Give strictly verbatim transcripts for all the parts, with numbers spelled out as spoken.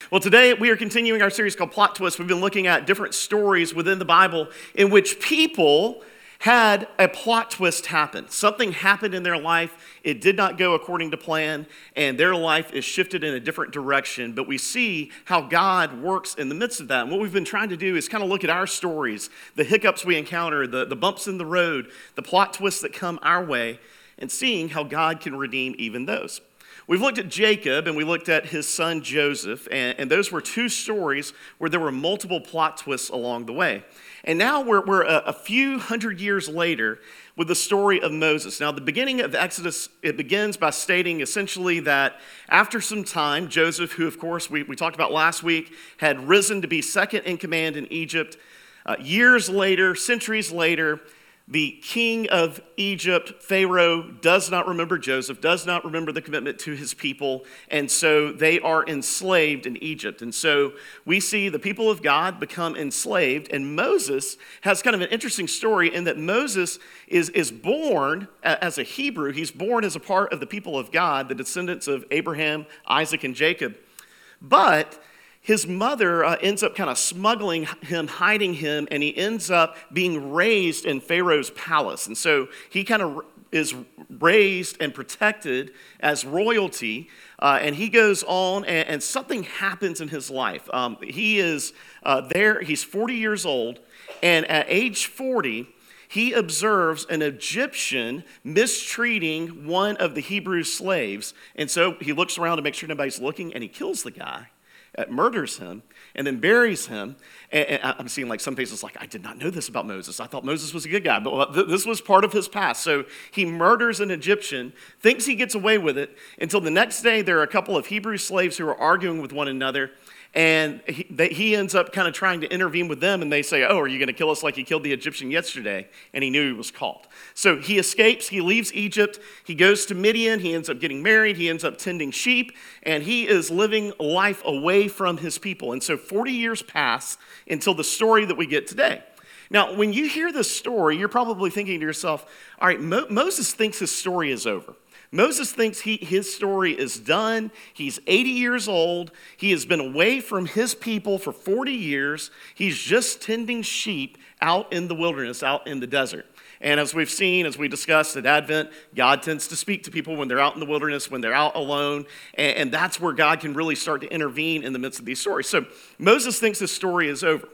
Well, today we are continuing our series called Plot Twist. We've been looking at different stories within the Bible in which people had a plot twist happen. Something happened in their life, it did not go according to plan, and their life is shifted in a different direction. But we see how God works in the midst of that. And what we've been trying to do is kind of look at our stories, the hiccups we encounter, the, the bumps in the road, the plot twists that come our way, and seeing how God can redeem even those. We've looked at Jacob and we looked at his son Joseph, and, and those were two stories where there were multiple plot twists along the way. And now we're, we're a, a few hundred years later with the story of Moses. Now, the beginning of Exodus, it begins by stating essentially that after some time, Joseph, who of course we, we talked about last week, had risen to be second in command in Egypt. Uh, years later, centuries later, the king of Egypt, Pharaoh, does not remember Joseph, does not remember the commitment to his people, and so they are enslaved in Egypt. And so we see the people of God become enslaved, and Moses has kind of an interesting story in that Moses is, is born as a Hebrew. He's born as a part of the people of God, the descendants of Abraham, Isaac, and Jacob. But his mother uh, ends up kind of smuggling him, hiding him, and he ends up being raised in Pharaoh's palace. And so he kind of is raised and protected as royalty, uh, and he goes on, and, and something happens in his life. Um, he is uh, there, he's forty years old, and at age forty, he observes an Egyptian mistreating one of the Hebrew slaves. And so he looks around to make sure nobody's looking, and he kills the guy. Uh, murders him, and then buries him. And, and I'm seeing like some places like, I did not know this about Moses. I thought Moses was a good guy, but th- this was part of his past. So he murders an Egyptian, thinks he gets away with it, until the next day there are a couple of Hebrew slaves who are arguing with one another, and he, they, he ends up kind of trying to intervene with them, and they say, oh, are you going to kill us like you killed the Egyptian yesterday? And he knew he was caught. So he escapes, he leaves Egypt, he goes to Midian, he ends up getting married, he ends up tending sheep, and he is living life away from his people. And so forty years pass until the story that we get today. Now, when you hear this story, you're probably thinking to yourself, all right, Mo- Moses thinks his story is over. Moses thinks he, his story is done. He's eighty years old. He has been away from his people for forty years. He's just tending sheep out in the wilderness, out in the desert. And as we've seen, as we discussed at Advent, God tends to speak to people when they're out in the wilderness, when they're out alone, and, and that's where God can really start to intervene in the midst of these stories. So Moses thinks his story is over.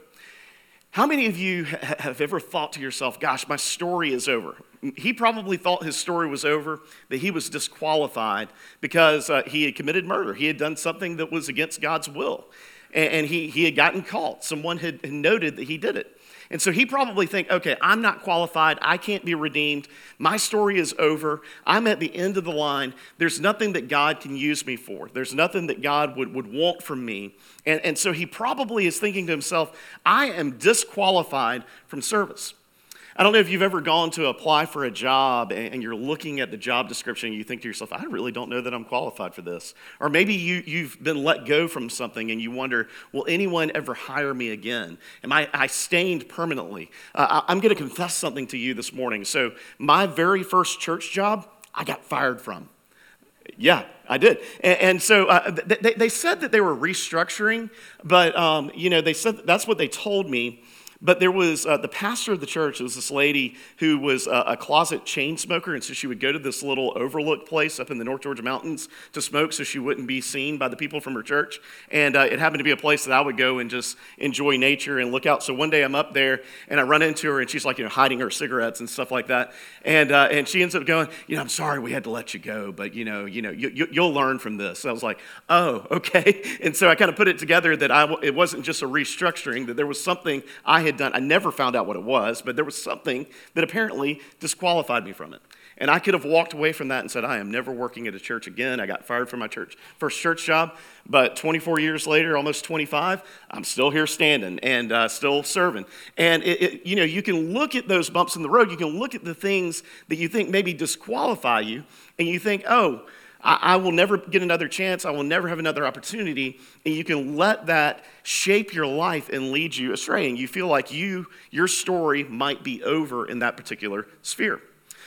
How many of you have ever thought to yourself, gosh, my story is over? He probably thought his story was over, that he was disqualified because uh, he had committed murder. He had done something that was against God's will, and, and he, he had gotten caught. Someone had noted that he did it. And so he probably think, okay, I'm not qualified. I can't be redeemed. My story is over. I'm at the end of the line. There's nothing that God can use me for. There's nothing that God would, would want from me. And, and so he probably is thinking to himself, I am disqualified from service. I don't know if you've ever gone to apply for a job and you're looking at the job description and you think to yourself, I really don't know that I'm qualified for this. Or maybe you, you've been let go from something and you wonder, will anyone ever hire me again? Am I, I stained permanently? Uh, I'm going to confess something to you this morning. So my very first church job, I got fired from. Yeah, I did. And, and so uh, they, they said that they were restructuring, but um, you know, they said that's what they told me. But there was uh, the pastor of the church. It was this lady who was a, a closet chain smoker, and so she would go to this little overlook place up in the North Georgia mountains to smoke so she wouldn't be seen by the people from her church. And uh, it happened to be a place that I would go and just enjoy nature and look out. So one day I'm up there, and I run into her, and she's like, you know, hiding her cigarettes and stuff like that. And uh, and she ends up going, you know, I'm sorry we had to let you go, but, you know, you know, you, you, you'll learn from this. So I was like, oh, okay. And so I kind of put it together that I, it wasn't just a restructuring, that there was something I had done. I never found out what it was, but there was something that apparently disqualified me from it. And I could have walked away from that and said, I am never working at a church again. I got fired from my church, first church job, but twenty-four years later, almost twenty-five, I'm still here standing and uh, still serving. And it, it, you know, you can look at those bumps in the road. You can look at the things that you think maybe disqualify you, and you think, oh, I will never get another chance. I will never have another opportunity. And you can let that shape your life and lead you astray. And you feel like you, your story might be over in that particular sphere.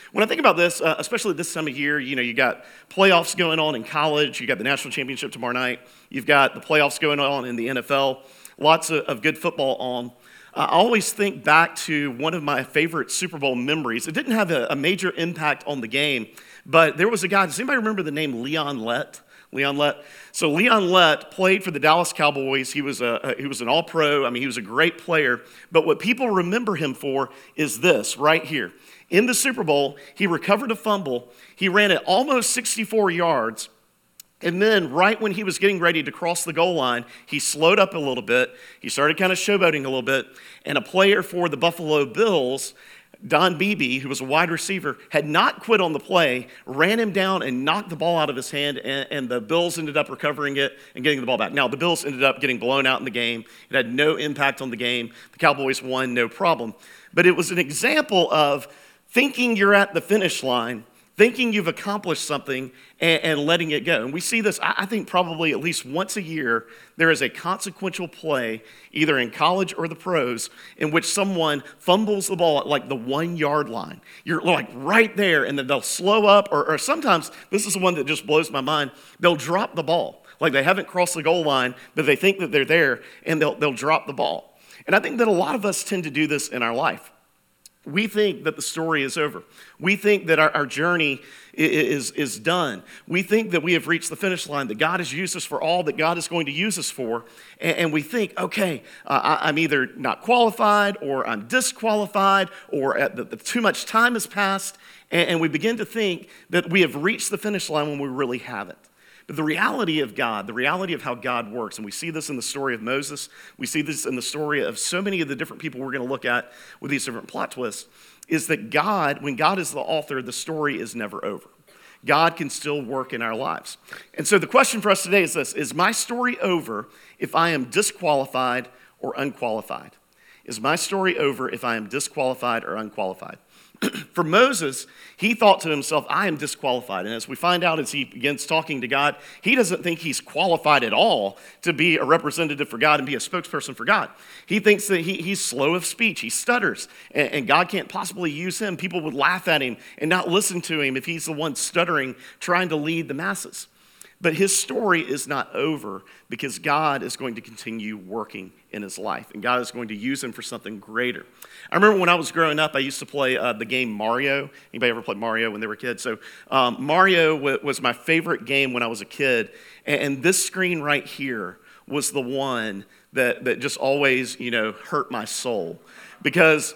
When I think about this, uh, especially this time of year, you know, you got playoffs going on in college, you got the national championship tomorrow night, you've got the playoffs going on in the N F L, lots of, of good football on. I always think back to one of my favorite Super Bowl memories. It didn't have a, a major impact on the game, but there was a guy, does anybody remember the name Leon Lett? Leon Lett. So Leon Lett played for the Dallas Cowboys. He was a, a he was an all-pro. I mean, he was a great player. But what people remember him for is this right here. In the Super Bowl, he recovered a fumble. He ran it almost sixty-four yards. And then right when he was getting ready to cross the goal line, he slowed up a little bit. He started kind of showboating a little bit. And a player for the Buffalo Bills, Don Beebe, who was a wide receiver, had not quit on the play, ran him down and knocked the ball out of his hand, and, and the Bills ended up recovering it and getting the ball back. Now, the Bills ended up getting blown out in the game. It had no impact on the game. The Cowboys won, no problem. But it was an example of thinking you're at the finish line, thinking you've accomplished something, and, and letting it go. And we see this, I think, probably at least once a year. There is a consequential play, either in college or the pros, in which someone fumbles the ball at like the one-yard line. You're like right there, and then they'll slow up, or, or sometimes, this is the one that just blows my mind, they'll drop the ball. Like they haven't crossed the goal line, but they think that they're there, and they'll, they'll drop the ball. And I think that a lot of us tend to do this in our life. We think that the story is over. We think that our, our journey is, is done. We think that we have reached the finish line, that God has used us for all that God is going to use us for. And, and we think, okay, uh, I, I'm either not qualified, or I'm disqualified, or at the, the, too much time has passed. And, and we begin to think that we have reached the finish line when we really haven't. But the reality of God, the reality of how God works, and we see this in the story of Moses, we see this in the story of so many of the different people we're going to look at with these different plot twists, is that God, when God is the author, the story is never over. God can still work in our lives. And so the question for us today is this: is my story over if I am disqualified or unqualified? Is my story over if I am disqualified or unqualified? For Moses, he thought to himself, I am disqualified. And as we find out as he begins talking to God, he doesn't think he's qualified at all to be a representative for God and be a spokesperson for God. He thinks that he, he's slow of speech, he stutters, and, and God can't possibly use him. People would laugh at him and not listen to him if he's the one stuttering, trying to lead the masses. But his story is not over, because God is going to continue working in his life, and God is going to use him for something greater. I remember when I was growing up, I used to play uh, the game Mario. Anybody ever played Mario when they were kids? So um, Mario w- was my favorite game when I was a kid, and, and this screen right here was the one that, that just always, you know, hurt my soul. Because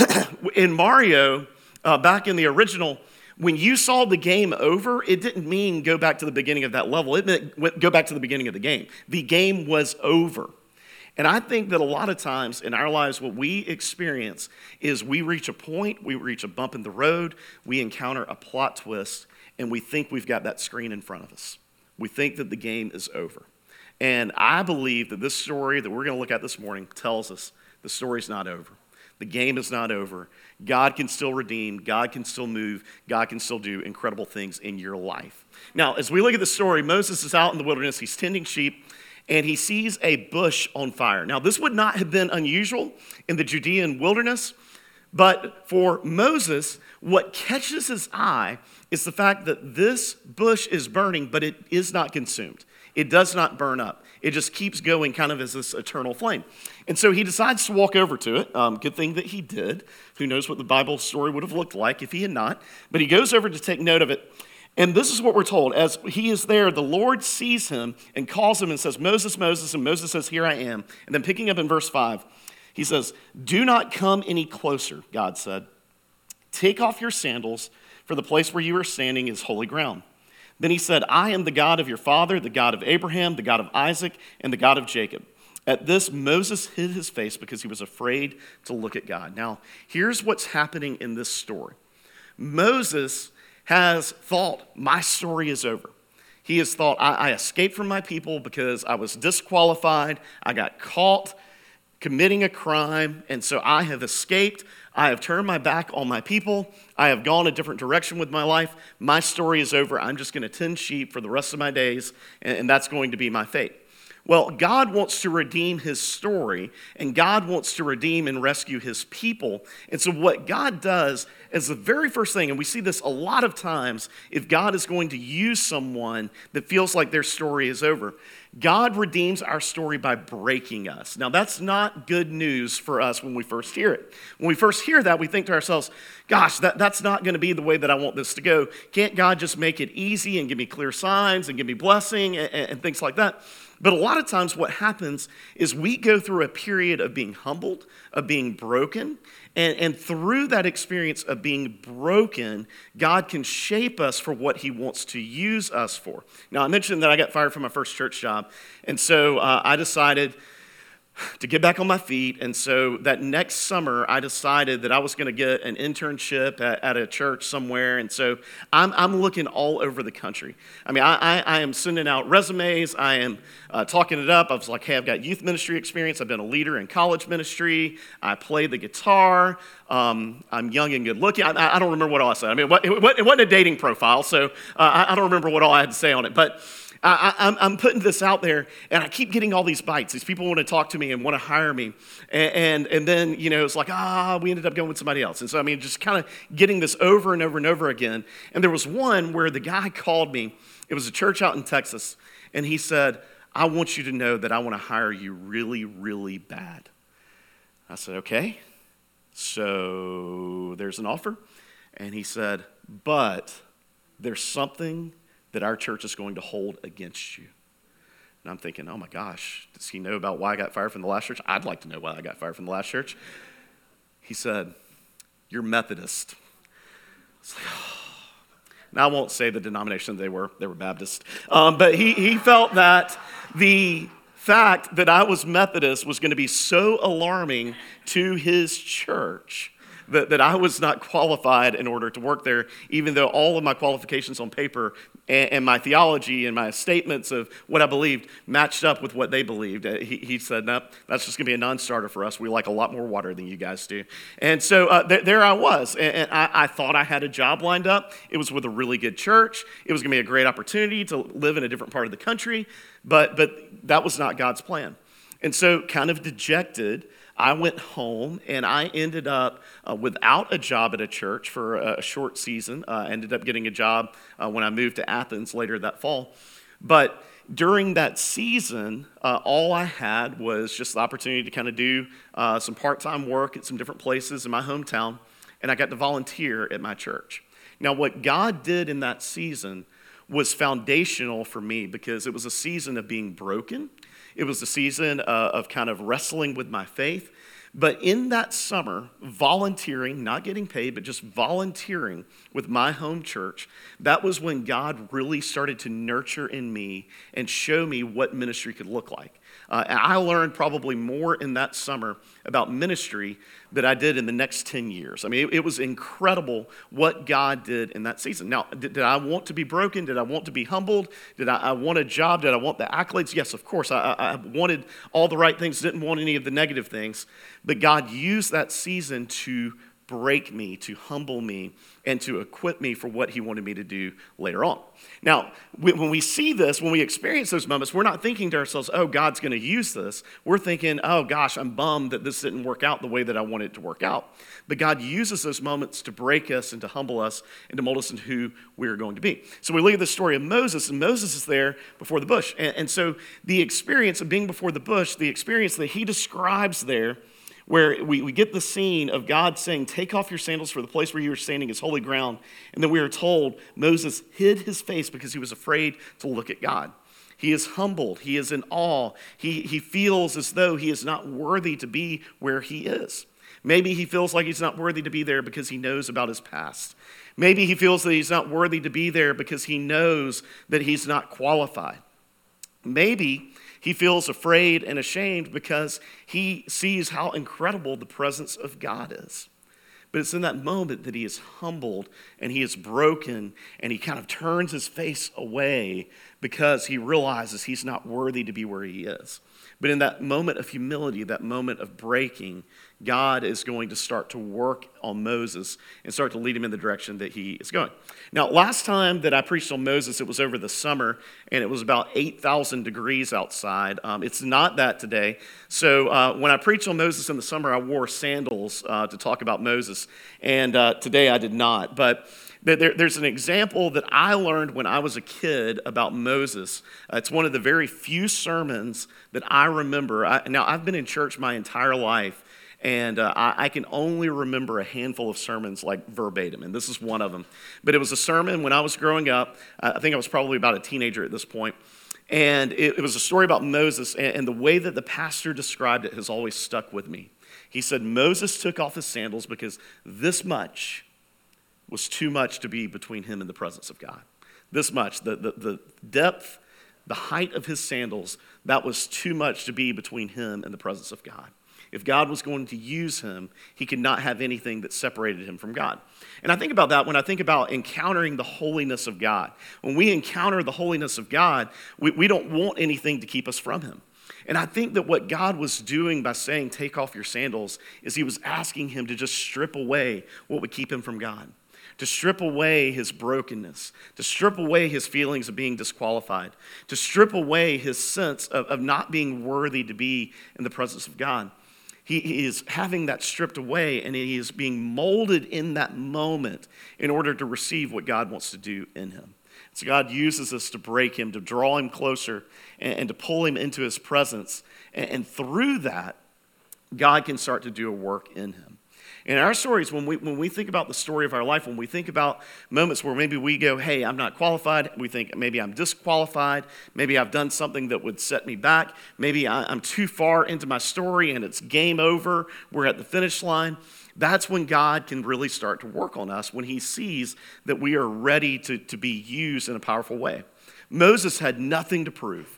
in Mario, uh, back in the original, when you saw the game over, it didn't mean go back to the beginning of that level. It meant go back to the beginning of the game. The game was over. And I think that a lot of times in our lives, what we experience is we reach a point, we reach a bump in the road, we encounter a plot twist, and we think we've got that screen in front of us. We think that the game is over. And I believe that this story that we're going to look at this morning tells us the story's not over. The game is not over. God can still redeem. God can still move. God can still do incredible things in your life. Now, as we look at the story, Moses is out in the wilderness. He's tending sheep, and he sees a bush on fire. Now, this would not have been unusual in the Judean wilderness, but for Moses, what catches his eye is the fact that this bush is burning, but it is not consumed. It does not burn up. It just keeps going kind of as this eternal flame. And so he decides to walk over to it. Um, good thing that he did. Who knows what the Bible story would have looked like if he had not. But he goes over to take note of it. And this is what we're told. As he is there, the Lord sees him and calls him and says, Moses, Moses. And Moses says, here I am. And then picking up in verse five, he says, do not come any closer, God said. Take off your sandals, for the place where you are standing is holy ground. Then he said, I am the God of your father, the God of Abraham, the God of Isaac, and the God of Jacob. At this, Moses hid his face because he was afraid to look at God. Now, here's what's happening in this story. Moses has thought, my story is over. He has thought, I, I escaped from my people because I was disqualified. I got caught committing a crime, and so I have escaped. I have turned my back on my people. I have gone a different direction with my life. My story is over. I'm just going to tend sheep for the rest of my days, and, and that's going to be my fate. Well, God wants to redeem his story, and God wants to redeem and rescue his people. And so what God does is the very first thing, and we see this a lot of times, if God is going to use someone that feels like their story is over, God redeems our story by breaking us. Now, that's not good news for us when we first hear it. When we first hear that, we think to ourselves, gosh, that, that's not going to be the way that I want this to go. Can't God just make it easy and give me clear signs and give me blessing and, and things like that? But a lot of times what happens is we go through a period of being humbled, of being broken, and, and through that experience of being broken, God can shape us for what he wants to use us for. Now, I mentioned that I got fired from my first church job, and so uh, I decided to get back on my feet. And so that next summer, I decided that I was going to get an internship at, at a church somewhere. And so I'm, I'm looking all over the country. I mean, I, I, I am sending out resumes. I am uh, talking it up. I was like, hey, I've got youth ministry experience. I've been a leader in college ministry. I play the guitar. Um, I'm young and good looking. I, I don't remember what all I said. I mean, it, it wasn't a dating profile, so uh, I, I don't remember what all I had to say on it. But I, I'm, I'm putting this out there, and I keep getting all these bites. These people want to talk to me and want to hire me. And, and, and then, you know, it's like, ah, we ended up going with somebody else. And so, I mean, just kind of getting this over and over and over again. And there was one where the guy called me. It was a church out in Texas. And he said, I want you to know that I want to hire you really, really bad. I said, okay. So there's an offer. And he said, but there's something that our church is going to hold against you. And I'm thinking, oh my gosh, does he know about why I got fired from the last church? I'd like to know why I got fired from the last church. He said, you're Methodist. It's like, oh. Now I won't say the denomination they were, they were Baptist. Um, but he, he felt that the fact that I was Methodist was going to be so alarming to his church that, that I was not qualified in order to work there, even though all of my qualifications on paper and, and my theology and my statements of what I believed matched up with what they believed. Uh, he, he said, no, that's just going to be a non-starter for us. We like a lot more water than you guys do. And so uh, th- there I was, and, and I, I thought I had a job lined up. It was with a really good church. It was going to be a great opportunity to live in a different part of the country, but but that was not God's plan. And so kind of dejected, I went home, and I ended up uh, without a job at a church for a, a short season. I uh, ended up getting a job uh, when I moved to Athens later that fall. But during that season, uh, all I had was just the opportunity to kind of do uh, some part-time work at some different places in my hometown, and I got to volunteer at my church. Now, what God did in that season was foundational for me because it was a season of being broken. It was a season uh, of kind of wrestling with my faith. But in that summer, volunteering, not getting paid, but just volunteering with my home church, that was when God really started to nurture in me and show me what ministry could look like. Uh, and I learned probably more in that summer about ministry than I did in the next ten years. I mean, it, it was incredible what God did in that season. Now, did, did I want to be broken? Did I want to be humbled? Did I, I want a job? Did I want the accolades? Yes, of course. I, I wanted all the right things, didn't want any of the negative things. But God used that season to break me, to humble me, and to equip me for what he wanted me to do later on. Now, when we see this, when we experience those moments, we're not thinking to ourselves, oh, God's going to use this. We're thinking, oh, gosh, I'm bummed that this didn't work out the way that I wanted it to work out. But God uses those moments to break us and to humble us and to mold us into who we're going to be. So we look at the story of Moses, and Moses is there before the bush. And, and so the experience of being before the bush, the experience that he describes there, where we, we get the scene of God saying, take off your sandals, for the place where you are standing is holy ground. And then we are told Moses hid his face because he was afraid to look at God. He is humbled. He is in awe. He, he feels as though he is not worthy to be where he is. Maybe he feels like he's not worthy to be there because he knows about his past. Maybe he feels that he's not worthy to be there because he knows that he's not qualified. Maybe he feels afraid and ashamed because he sees how incredible the presence of God is. But it's in that moment that he is humbled and he is broken and he kind of turns his face away because he realizes he's not worthy to be where he is. But in that moment of humility, that moment of breaking, God is going to start to work on Moses and start to lead him in the direction that he is going. Now, last time that I preached on Moses, it was over the summer, and it was about eight thousand degrees outside. Um, it's not that today. So uh, when I preached on Moses in the summer, I wore sandals uh, to talk about Moses, and uh, today I did not. But there, there's an example that I learned when I was a kid about Moses. Uh, it's one of the very few sermons that I remember. I, now, I've been in church my entire life, and uh, I, I can only remember a handful of sermons like verbatim, and this is one of them. But it was a sermon when I was growing up. Uh, I think I was probably about a teenager at this point. And it, it was a story about Moses, and, and the way that the pastor described it has always stuck with me. He said, Moses took off his sandals because this much was too much to be between him and the presence of God. This much, the, the, the depth, the height of his sandals, that was too much to be between him and the presence of God. If God was going to use him, he could not have anything that separated him from God. And I think about that when I think about encountering the holiness of God. When we encounter the holiness of God, we, we don't want anything to keep us from him. And I think that what God was doing by saying, take off your sandals, is he was asking him to just strip away what would keep him from God. To strip away his brokenness, to strip away his feelings of being disqualified, to strip away his sense of, of not being worthy to be in the presence of God. He, he is having that stripped away, and he is being molded in that moment in order to receive what God wants to do in him. So God uses us to break him, to draw him closer, and, and to pull him into his presence. And, and through that, God can start to do a work in him. In our stories, when we when we think about the story of our life, when we think about moments where maybe we go, hey, I'm not qualified, we think maybe I'm disqualified, maybe I've done something that would set me back, maybe I, I'm too far into my story and it's game over, we're at the finish line, that's when God can really start to work on us, when he sees that we are ready to, to be used in a powerful way. Moses had nothing to prove.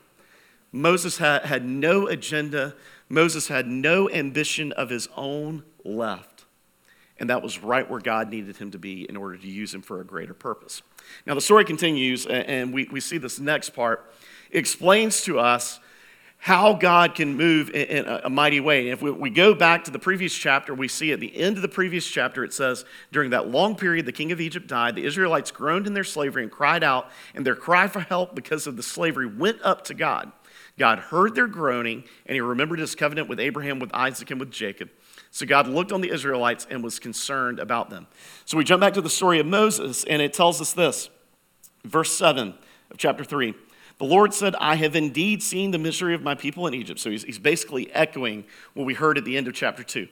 Moses had, had no agenda. Moses had no ambition of his own left. And that was right where God needed him to be in order to use him for a greater purpose. Now, the story continues, and we, we see this next part. It explains to us how God can move in, in a mighty way. If we, we go back to the previous chapter, we see at the end of the previous chapter, it says, during that long period, the king of Egypt died. The Israelites groaned in their slavery and cried out, and their cry for help because of the slavery went up to God. God heard their groaning, and he remembered his covenant with Abraham, with Isaac, and with Jacob. So God looked on the Israelites and was concerned about them. So we jump back to the story of Moses, and it tells us this. Verse seven of chapter three. The Lord said, I have indeed seen the misery of my people in Egypt. So he's, he's basically echoing what we heard at the end of chapter two.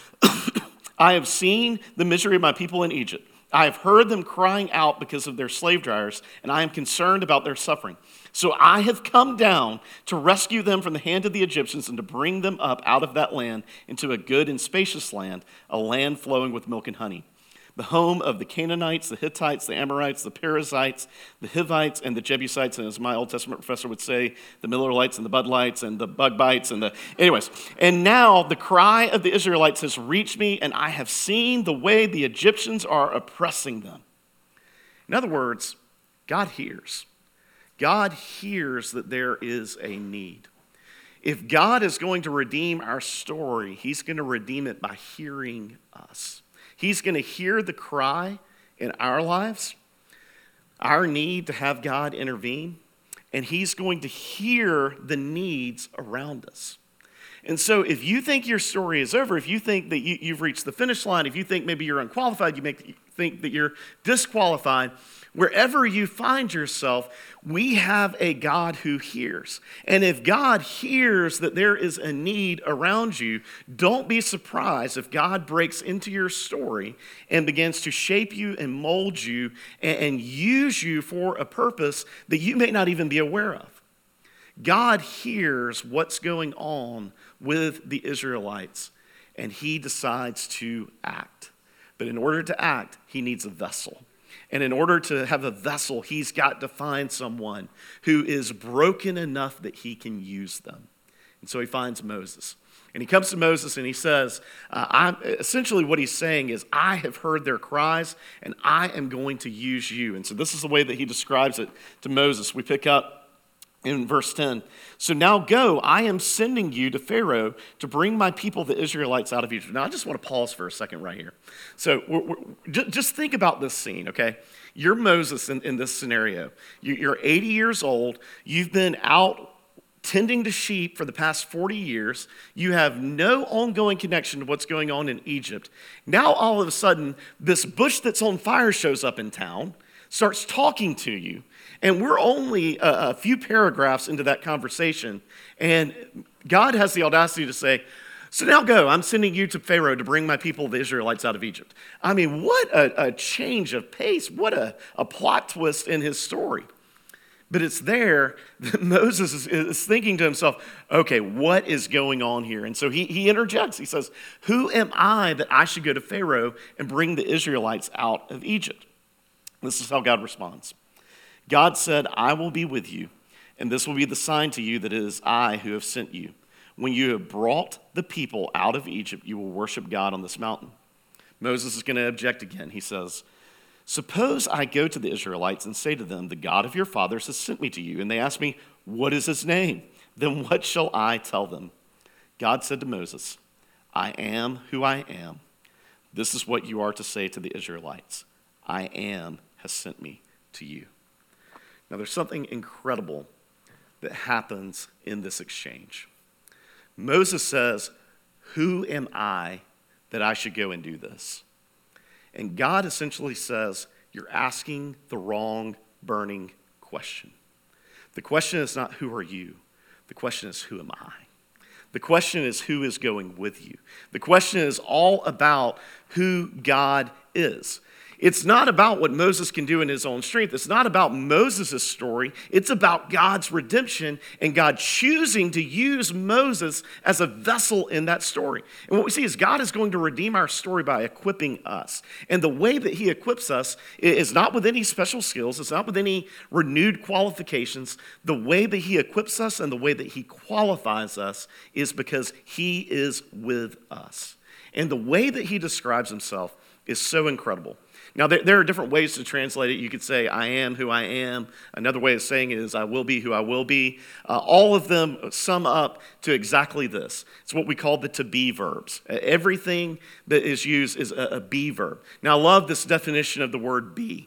I have seen the misery of my people in Egypt. I have heard them crying out because of their slave drivers, and I am concerned about their suffering. So I have come down to rescue them from the hand of the Egyptians and to bring them up out of that land into a good and spacious land, a land flowing with milk and honey, the home of the Canaanites, the Hittites, the Amorites, the Perizzites, the Hivites, and the Jebusites, and as my Old Testament professor would say, the Millerites and the Budlites and the Bugbites and the... Anyways, and now the cry of the Israelites has reached me, and I have seen the way the Egyptians are oppressing them. In other words, God hears. God hears that there is a need. If God is going to redeem our story, he's going to redeem it by hearing us. He's going to hear the cry in our lives, our need to have God intervene, and he's going to hear the needs around us. And so if you think your story is over, if you think that you, you've reached the finish line, if you think maybe you're unqualified, you may think that you're disqualified, wherever you find yourself, we have a God who hears. And if God hears that there is a need around you, don't be surprised if God breaks into your story and begins to shape you and mold you and, and use you for a purpose that you may not even be aware of. God hears what's going on with the Israelites, and he decides to act. But in order to act, he needs a vessel. And in order to have a vessel, he's got to find someone who is broken enough that he can use them. And so he finds Moses. And he comes to Moses and he says, uh, I'm, essentially what he's saying is, I have heard their cries and I am going to use you. And so this is the way that he describes it to Moses. We pick up In verse ten, so now go, I am sending you to Pharaoh to bring my people, the Israelites, out of Egypt. Now, I just want to pause for a second right here. So we're, we're, just think about this scene, okay? You're Moses in, in this scenario. You're eighty years old. You've been out tending to sheep for the past forty years. You have no ongoing connection to what's going on in Egypt. Now, all of a sudden, this bush that's on fire shows up in town, starts talking to you. And we're only a, a few paragraphs into that conversation, and God has the audacity to say, so now go, I'm sending you to Pharaoh to bring my people, the Israelites, out of Egypt. I mean, what a, a change of pace, what a, a plot twist in his story. But it's there that Moses is, is thinking to himself, okay, what is going on here? And so he, he interjects, he says, who am I that I should go to Pharaoh and bring the Israelites out of Egypt? This is how God responds. God said, I will be with you, and this will be the sign to you that it is I who have sent you. When you have brought the people out of Egypt, you will worship God on this mountain. Moses is going to object again. He says, suppose I go to the Israelites and say to them, the God of your fathers has sent me to you. And they ask me, what is his name? Then what shall I tell them? God said to Moses, I am who I am. This is what you are to say to the Israelites. I am has sent me to you. Now, there's something incredible that happens in this exchange. Moses says, who am I that I should go and do this? And God essentially says, you're asking the wrong burning question. The question is not, who are you? The question is, who am I? The question is, who is going with you? The question is all about who God is. It's not about what Moses can do in his own strength. It's not about Moses' story. It's about God's redemption and God choosing to use Moses as a vessel in that story. And what we see is God is going to redeem our story by equipping us. And the way that he equips us is not with any special skills. It's not with any renewed qualifications. The way that he equips us and the way that he qualifies us is because he is with us. And the way that he describes himself is so incredible. Now, there, there are different ways to translate it. You could say, I am who I am. Another way of saying it is, I will be who I will be. Uh, all of them sum up to exactly this. It's what we call the to be verbs. Uh, everything that is used is a, a be verb. Now, I love this definition of the word be,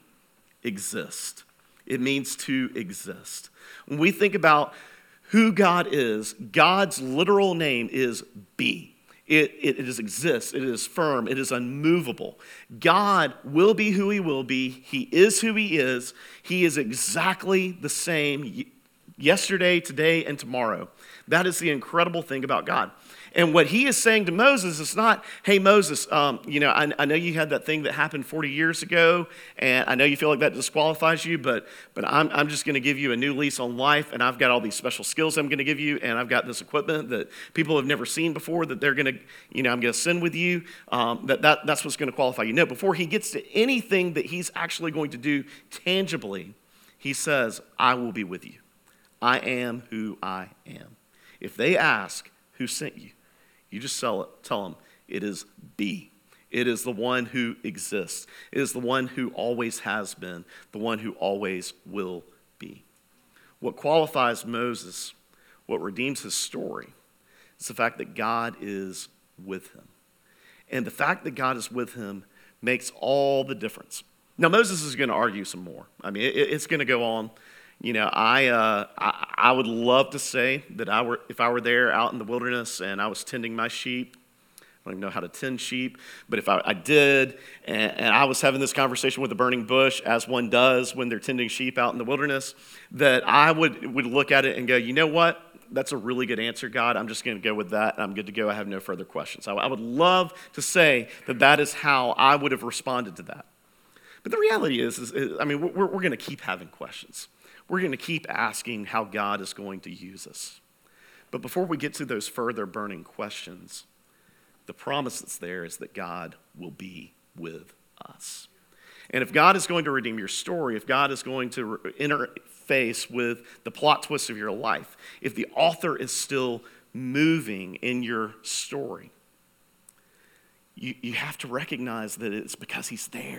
exist. It means to exist. When we think about who God is, God's literal name is be. It, it, it is exists. It is firm. It is unmovable. God will be who he will be. He is who he is. He is exactly the same yesterday, today, and tomorrow. That is the incredible thing about God. And what he is saying to Moses is not, hey, Moses, um, you know, I, I know you had that thing that happened forty years ago, and I know you feel like that disqualifies you, but but I'm, I'm just going to give you a new lease on life, and I've got all these special skills I'm going to give you, and I've got this equipment that people have never seen before that they're going to, you know, I'm going to send with you. Um, that, that That's what's going to qualify you. No, before he gets to anything that he's actually going to do tangibly, he says, I will be with you. I am who I am. If they ask, who sent you? You just tell, it, tell them it is be. It is the one who exists. It is the one who always has been, the one who always will be. What qualifies Moses, what redeems his story, is the fact that God is with him. And the fact that God is with him makes all the difference. Now, Moses is going to argue some more. I mean, it, it's going to go on. You know, I, uh, I I would love to say that I were if I were there out in the wilderness and I was tending my sheep. I don't even know how to tend sheep, but if I, I did, and, and I was having this conversation with a burning bush, as one does when they're tending sheep out in the wilderness, that I would would look at it and go, you know what? That's a really good answer, God. I'm just going to go with that. I'm good to go. I have no further questions. I, I would love to say that that is how I would have responded to that. But the reality is, is, is I mean, we're, we're going to keep having questions. We're going to keep asking how God is going to use us. But before we get to those further burning questions, the promise that's there is that God will be with us. And if God is going to redeem your story, if God is going to interface with the plot twist of your life, if the author is still moving in your story, you, you have to recognize that it's because he's there.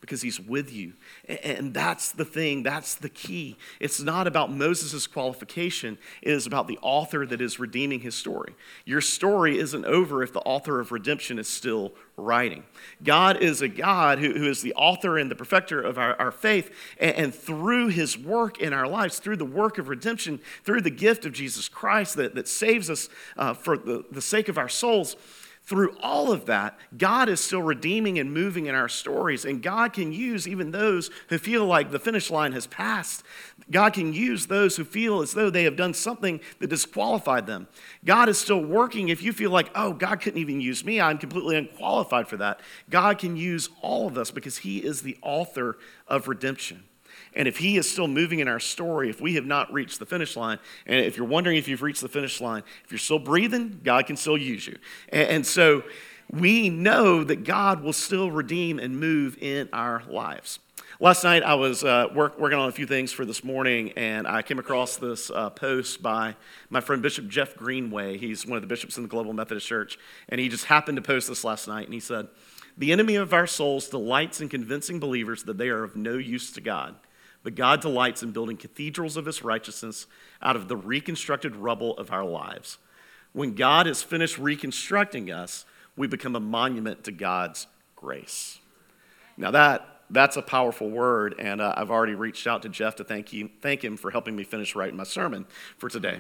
because he's with you. And that's the thing, that's the key. It's not about Moses' qualification, it is about the author that is redeeming his story. Your story isn't over if the author of redemption is still writing. God is a God who, who is the author and the perfecter of our, our faith, and, and through his work in our lives, through the work of redemption, through the gift of Jesus Christ that, that saves us uh, for the, the sake of our souls, through all of that, God is still redeeming and moving in our stories, and God can use even those who feel like the finish line has passed. God can use those who feel as though they have done something that disqualified them. God is still working. If you feel like, oh, God couldn't even use me, I'm completely unqualified for that. God can use all of us because he is the author of redemption. And if he is still moving in our story, if we have not reached the finish line, and if you're wondering if you've reached the finish line, if you're still breathing, God can still use you. And, and so we know that God will still redeem and move in our lives. Last night I was uh, work, working on a few things for this morning, and I came across this uh, post by my friend Bishop Jeff Greenway. He's one of the bishops in the Global Methodist Church, and he just happened to post this last night, and he said, "The enemy of our souls delights in convincing believers that they are of no use to God. But God delights in building cathedrals of his righteousness out of the reconstructed rubble of our lives. When God is finished reconstructing us, we become a monument to God's grace." Now that that's a powerful word, and uh, I've already reached out to Jeff to thank you, thank him for helping me finish writing my sermon for today.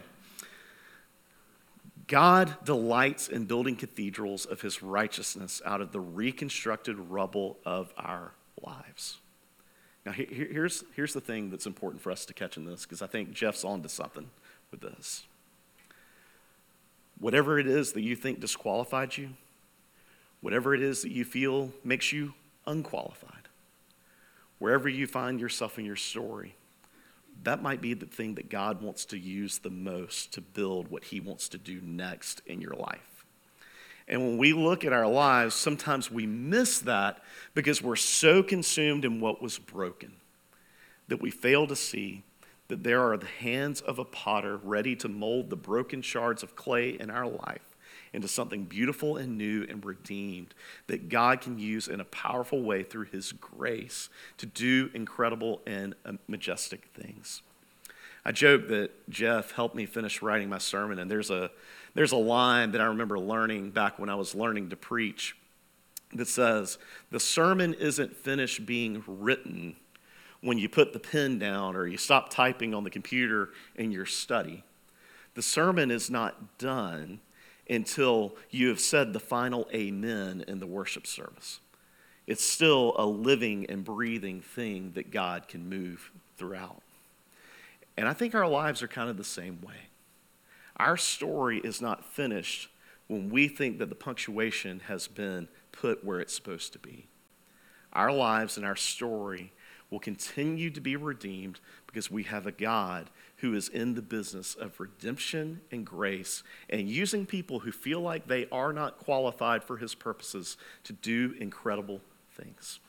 God delights in building cathedrals of his righteousness out of the reconstructed rubble of our lives. Now, here's, here's the thing that's important for us to catch in this, because I think Jeff's on to something with this. Whatever it is that you think disqualified you, whatever it is that you feel makes you unqualified, wherever you find yourself in your story, that might be the thing that God wants to use the most to build what he wants to do next in your life. And when we look at our lives, sometimes we miss that because we're so consumed in what was broken that we fail to see that there are the hands of a potter ready to mold the broken shards of clay in our life into something beautiful and new and redeemed that God can use in a powerful way through his grace to do incredible and majestic things. I joke that Jeff helped me finish writing my sermon, and there's a There's a line that I remember learning back when I was learning to preach that says, "The sermon isn't finished being written when you put the pen down or you stop typing on the computer in your study. The sermon is not done until you have said the final amen in the worship service. It's still a living and breathing thing that God can move throughout." And I think our lives are kind of the same way. Our story is not finished when we think that the punctuation has been put where it's supposed to be. Our lives and our story will continue to be redeemed because we have a God who is in the business of redemption and grace and using people who feel like they are not qualified for his purposes to do incredible things.